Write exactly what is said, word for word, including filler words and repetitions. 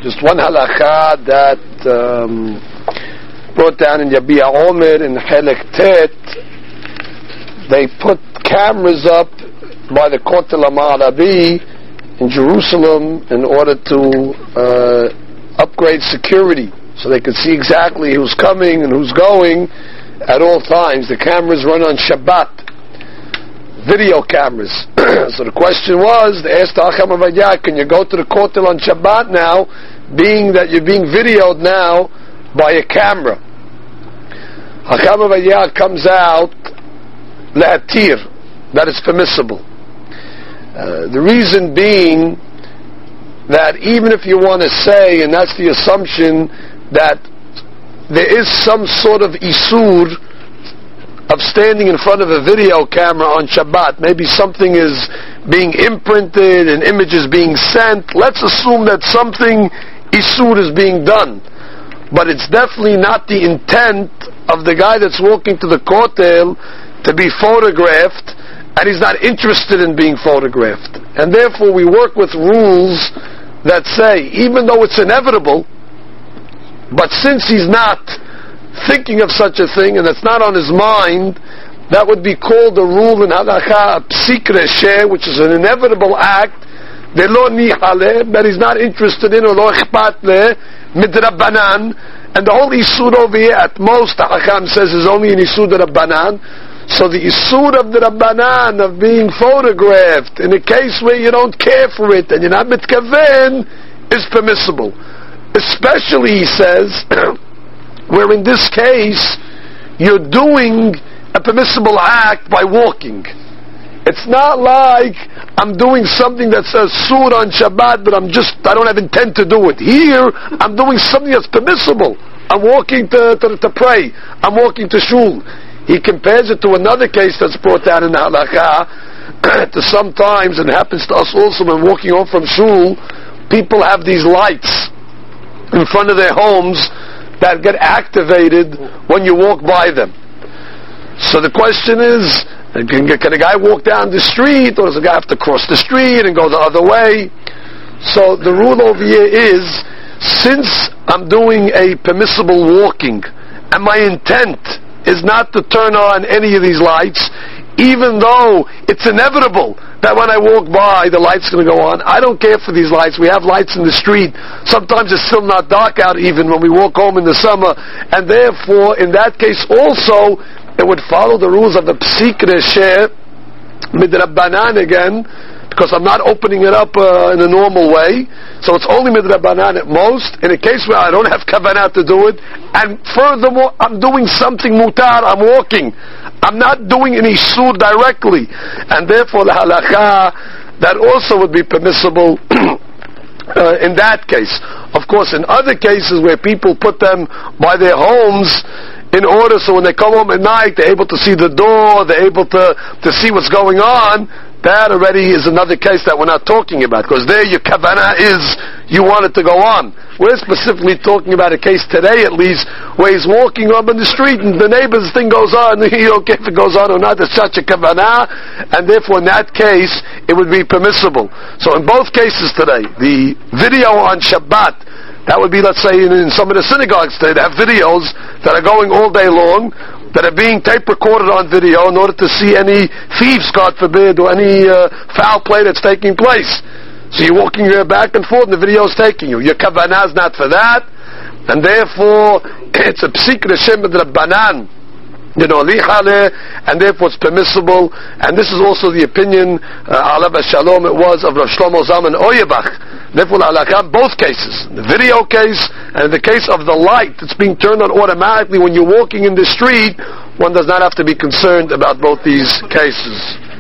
Just one halakha that um, brought down in Yabia Omer in Helek Tet. They put cameras up by the Kotel HaMa'arabi in Jerusalem in order to uh, upgrade security, so they could see exactly who's coming and who's going at all times. The cameras run on Shabbat. Video cameras. So the question was, they asked Hacham Avadia, can you go to the Kotel on Shabbat now, being that you're being videoed now by a camera? Hacham Avadia comes out, Le'atir, that is permissible. Uh, the reason being that even if you want to say, and that's the assumption, that there is some sort of isur of standing in front of a video camera on Shabbat. Maybe something is being imprinted and images being sent. Let's assume that something isur is being done. But it's definitely not the intent of the guy that's walking to the kotel to be photographed, and he's not interested in being photographed. And therefore we work with rules that say, even though it's inevitable, but since he's not thinking of such a thing, and it's not on his mind, that would be called a rule in halakha, a psik resheh, which is an inevitable act, velo nihale, that he's not interested in, or lo ichpat le, midrabbanan, and the whole isur over here, at most, the Hacham says, is only an isur rabbanan. So the isur of the rabbanan, of being photographed, in a case where you don't care for it, and you're not mitkaven, is permissible. Especially, he says, where in this case, you're doing a permissible act by walking. It's not like I'm doing something that says sur on Shabbat, but I'm just, I don't have intent to do it. Here, I'm doing something that's permissible. I'm walking to, to, to pray. I'm walking to shul. He compares it to another case that's brought down in the halakha, to sometimes, and it happens to us also when walking home from shul, people have these lights in front of their homes that get activated when you walk by them. So the question is, can, can a guy walk down the street, or does a guy have to cross the street and go the other way? So the rule over here is, since I'm doing a permissible walking, and my intent is not to turn on any of these lights, even though it's inevitable that when I walk by, the light's going to go on. I don't care for these lights. We have lights in the street. Sometimes it's still not dark out even when we walk home in the summer. And therefore, in that case also, it would follow the rules of the psik resheh, midrabbanan again, because I'm not opening it up uh, in a normal way. So it's only midrabbanan at most. In a case where I don't have kavanah to do it, and furthermore, I'm doing something mutar, I'm walking. I'm not doing any isur directly. And therefore the halakha, that also would be permissible uh, in that case. Of course, in other cases where people put them by their homes, in order so when they come home at night, they're able to see the door, they're able to, to see what's going on, that already is another case that we're not talking about, because there your kavanah is, you want it to go on. We're specifically talking about a case today at least, where he's walking up in the street and the neighbor's thing goes on, you don't care if it goes on or not, it's such a kavanah, and therefore in that case, it would be permissible. So in both cases today, the video on Shabbat, that would be, let's say, in, in some of the synagogues today, they have videos that are going all day long, that are being tape recorded on video in order to see any thieves, God forbid, or any uh, foul play that's taking place. So you're walking there back and forth and the video is taking you. Your kavanah is not for that, and therefore it's a psik resheh midrabbanan, you know, lichale, and therefore it's permissible. And this is also the opinion, uh, alav shalom, it was of Rav Shlomo Zalman Auerbach. Therefore, halakha, both cases, the video case and the case of the light that's being turned on automatically when you're walking in the street, one does not have to be concerned about both these cases.